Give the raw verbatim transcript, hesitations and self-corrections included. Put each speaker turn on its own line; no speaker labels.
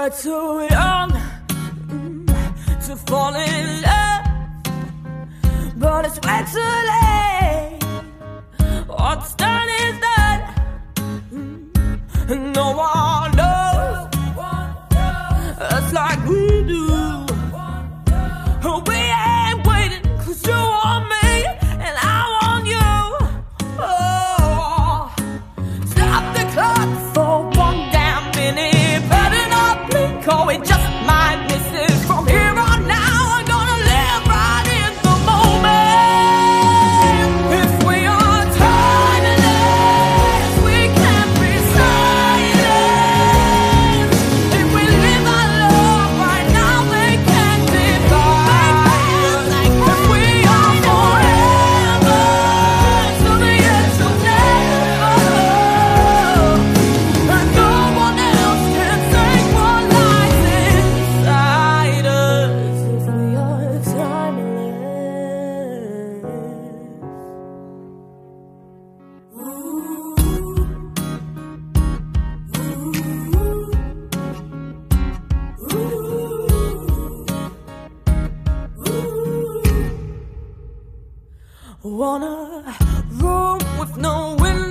We're too young mm, to fall in love, but it's way too late. What's done is done, mm, no one knows us like we do. We ain't waiting, 'cause you want me and I want you. Oh, stop the clock for one damn minute. Better not blink or we just might miss it. From here on now, I'm gonna live right in the moment. If we are timeless, we can't be silent. If we live our love right now, they can't divide. If we are forever, to the edge of never, and no one else can take what lies inside us. If we are timeless. Want a room with no window.